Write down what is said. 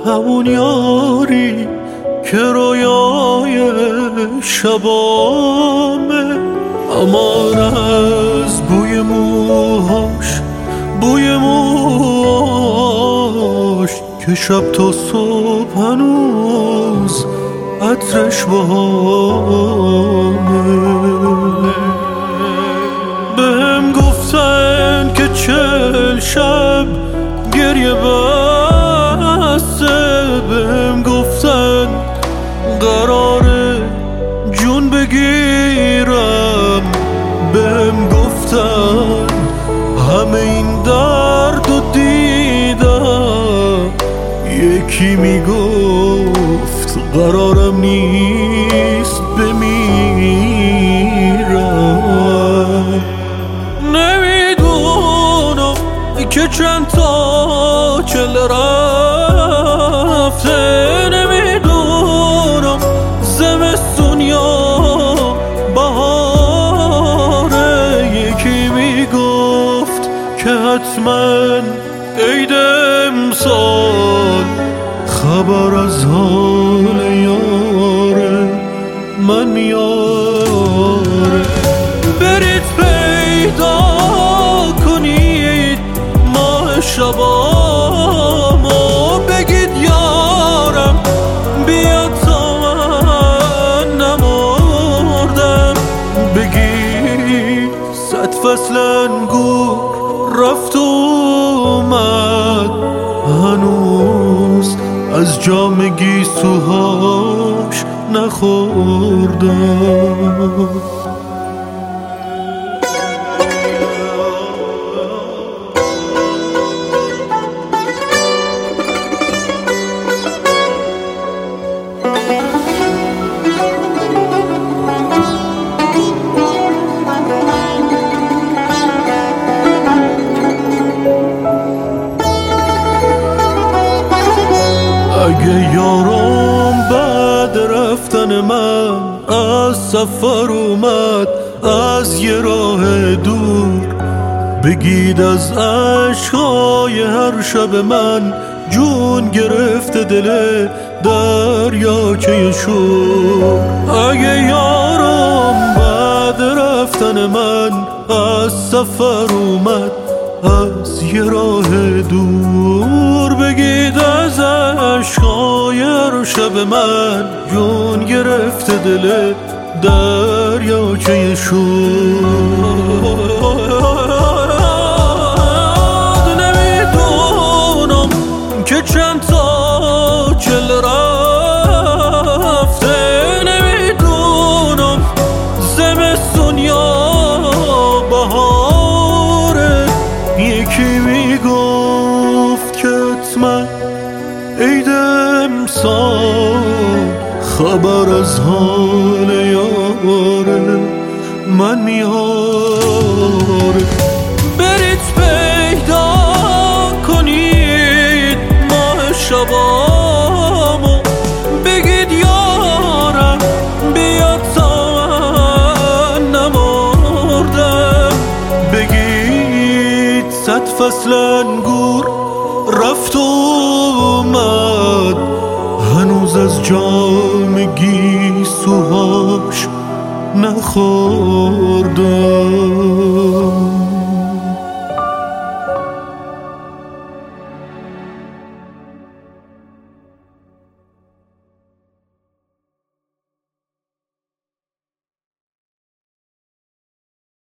همون یاری که رویای شبامه، امان از بوی موهاش، بوی موهاش که شب تا صبح هنوز عطرش بامه. بهم گفتن که 40 شب گریه بسته، بهم گفتن قراره جون بگیرم، بهم گفتن همه این درد و دیدم. یکی میگفت قرارم نیست بمیرم. نمیدونم که چند تا 40 رفته، نمیدونم زمستون یا بهاره. یکی میگفت که حتما عید امسال خبر از حال یاره من میاره. برید پیدا کنید ماه شبامو، بگید یارم بیاد تا من نمردم. بگید 100 فصل انگور رفت و اومد، هنوز از جام گیسوهاش نخوردم. اگه یارم بعد رفتن من از سفر اومد از یه راه دور، بگید از عشقای هر شب من جون گرفته دل دریاچه شور. اگه یارم بعد رفتن من از سفر اومد از یه راه دور، بگید از عشقای هر شب من جون گرفته دل دریاچه شور. نمیدونم که چند تا 40 رفته، نمیدونم زمستون یا بهاره. یکی میگفت که حتما عید امسال خبر از حال یاره من میاره. برید پیدا کنید ماه شبامو، بگید یارم بیاد تا من نمردم. بگید 100 فصل انگور رفت و اومد، هنوز از جام گیسوهاش نخوردم.